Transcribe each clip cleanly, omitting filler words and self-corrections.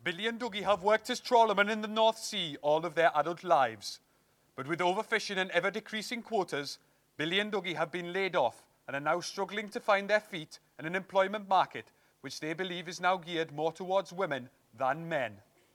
Billy and Dougie have worked as trawlermen in the North Sea all of their adult lives. But with overfishing and ever-decreasing quotas, Billy and Dougie have been laid off and are now struggling to find their feet in an employment market which they believe is now geared more towards women than men.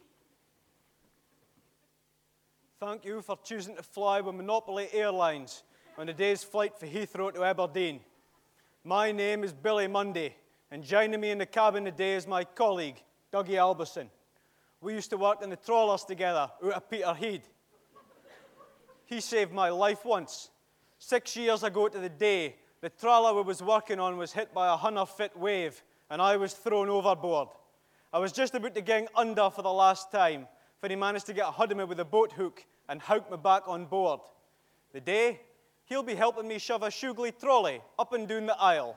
Thank you for choosing to fly with Monopoly Airlines on the day's flight for Heathrow to Aberdeen. My name is Billy Munday, and joining me in the cabin today is my colleague, Dougie Alberson. We used to work in the trawlers together out of Peterhead. He saved my life once. 6 years ago to the day, the trawler we was working on was hit by a 100-foot wave, and I was thrown overboard. I was just about to gang under for the last time, when he managed to get a hold of me with a boat hook and hook me back on board. Today, he'll be helping me shove a Shugly trolley up and down the aisle,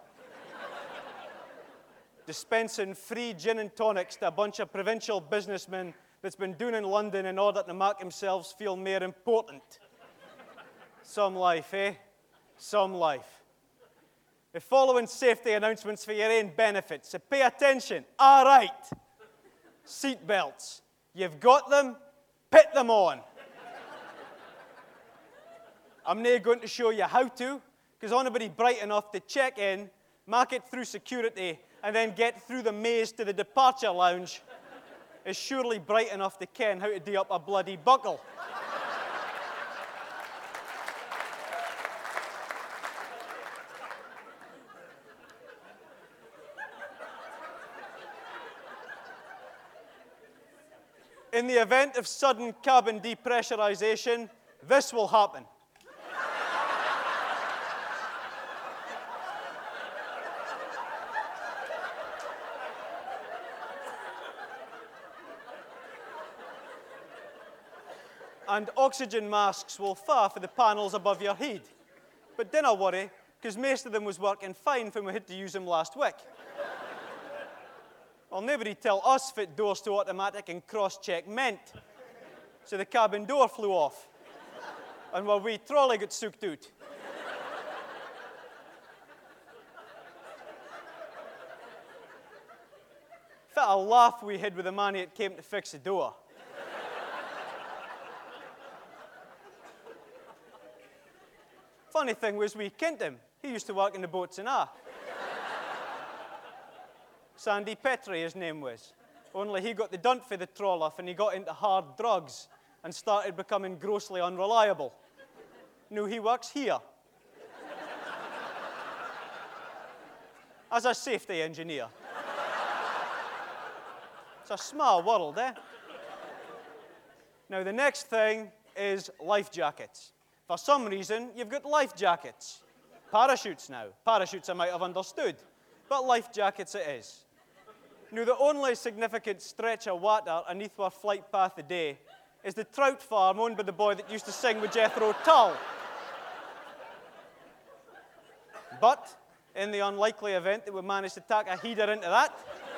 dispensing free gin and tonics to a bunch of provincial businessmen that's been down in London in order to make themselves feel more important. Some life, eh? Some life. The following safety announcements for your own benefit, so pay attention. All right. Seat belts. You've got them, put them on. I'm now going to show you how to, because anybody bright enough to check in, make it through security, and then get through the maze to the departure lounge is surely bright enough to ken how to do up a bloody buckle. In the event of sudden cabin depressurization, this will happen. And oxygen masks will fire for the panels above your head. But dinna worry, because most of them was working fine when we had to use them last week. Well, nobody tell us fit doors to automatic and cross-check meant. So the cabin door flew off, and our wee trolley got soaked out. Fit a laugh we had with the man that came to fix the door. Funny thing was, we kent him. He used to work in the boats and a. Sandy Petrie, his name was. Only he got the dunt for the trawler and he got into hard drugs and started becoming grossly unreliable. Now he works here as a safety engineer. It's a small world, eh? Now the next thing is life jackets. For some reason, you've got life jackets. Parachutes now. Parachutes I might have understood, but life jackets it is. Now, the only significant stretch of water underneath our flight path today is the trout farm owned by the boy that used to sing with Jethro Tull. But, in the unlikely event that we manage to tack a header into that,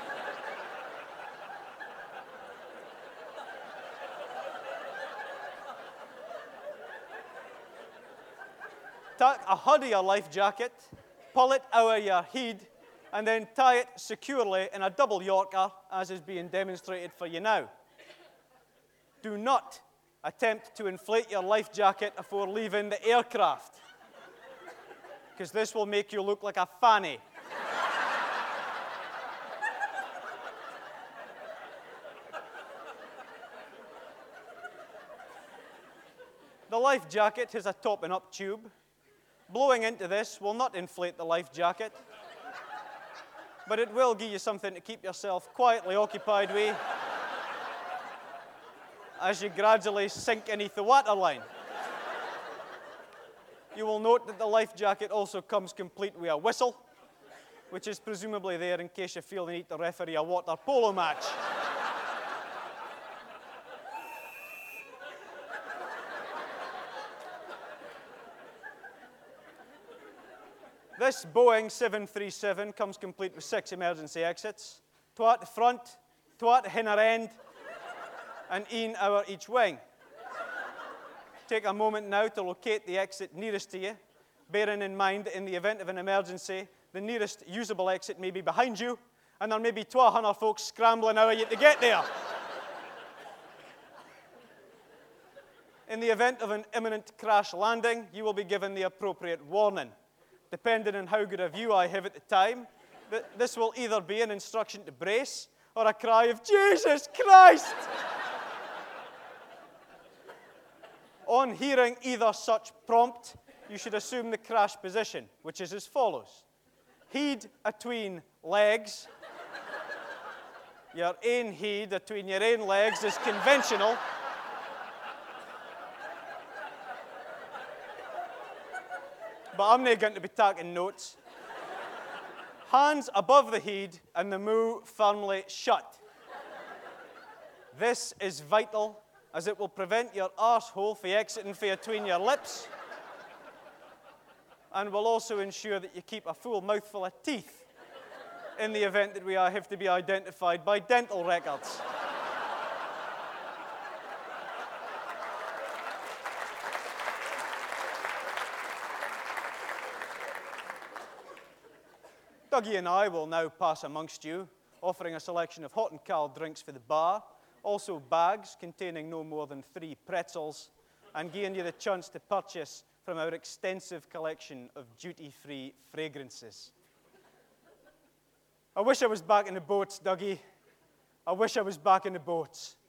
tack a hood of your life jacket, pull it out of your head, and then tie it securely in a double Yorker, as is being demonstrated for you now. Do not attempt to inflate your life jacket before leaving the aircraft, because this will make you look like a fanny. The life jacket has a topping-up tube. Blowing into this will not inflate the life jacket, but it will give you something to keep yourself quietly occupied with as you gradually sink beneath the waterline. You will note that the life jacket also comes complete with a whistle, which is presumably there in case you feel the need to referee a water polo match. This Boeing 737 comes complete with 6 emergency exits, 2 at the front, 2 at the hinner end, and 1 over each wing. Take a moment now to locate the exit nearest to you, bearing in mind that in the event of an emergency, the nearest usable exit may be behind you, and there may be 200 folks scrambling out of you to get there. In the event of an imminent crash landing, you will be given the appropriate warning. Depending on how good a view I have at the time, this will either be an instruction to brace or a cry of, "Jesus Christ!" On hearing either such prompt, you should assume the crash position, which is as follows. Head atween legs. Your ain head atween your ain legs is conventional. But I'm not going to be taking notes. Hands above the head and the moo firmly shut. This is vital, as it will prevent your arsehole from exiting from between your lips and will also ensure that you keep a full mouthful of teeth in the event that we have to be identified by dental records. Dougie and I will now pass amongst you, offering a selection of hot and cold drinks for the bar, also bags containing no more than 3 pretzels, and giving you the chance to purchase from our extensive collection of duty-free fragrances. I wish I was back in the boats, Dougie. I wish I was back in the boats.